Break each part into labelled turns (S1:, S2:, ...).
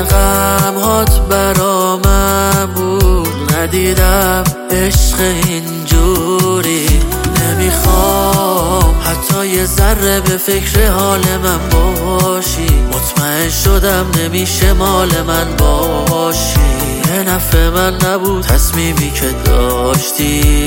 S1: غمهات برامم بود، ندیدم عشق اینجوری. نمیخوام حتی یه ذره به فکر حال من باشی، مطمئن شدم نمیشه مال من باشی. یه نفع من نبود تصمیمی که داشتی،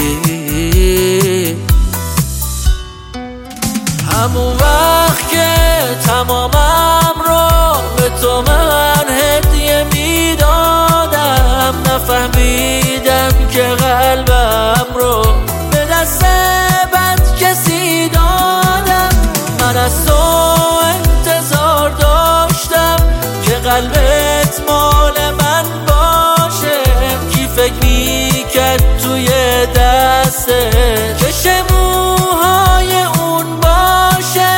S1: همون وقت که تمامم رو به تو من هدیه میدادم، نفهمیدم که قلبم رو به دست بد کسی دادم. من از تو انتظار داشتم که قلبت مال من باشه، کی فکر میکرد توی دسته که موهای اون باشه.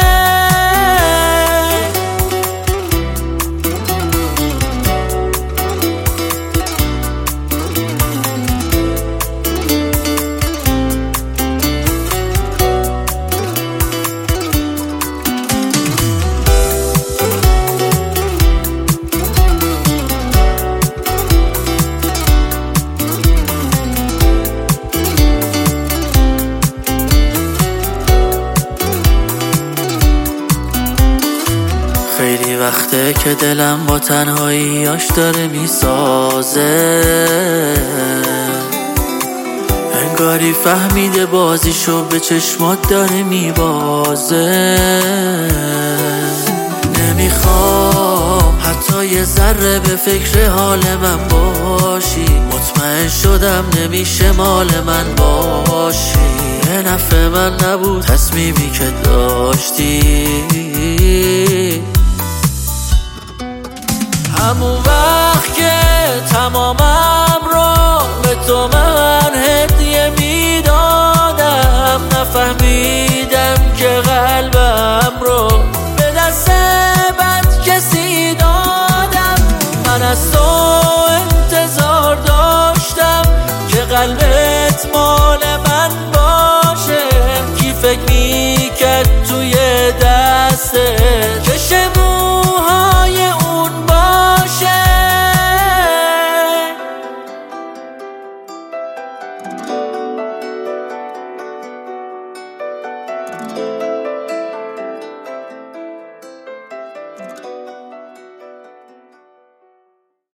S1: خیلی وقته که دلم با تنهاییاش داره میسازه، انگاری فهمیده بازیشو به چشمات داره میبازه. نمیخوام حتی یه ذره به فکر حال من باشی، مطمئن شدم نمیشه مال من باشی. یه نفع من نبود تصمیمی که داشتی، همون وقت که تمامم رو به تو من هدیه میدادم، نفهمیدم که قلبم رو به دست بد کسی دادم. من از تو انتظار داشتم که قلبت مال من باشه، کی فکر میکرد توی دسته که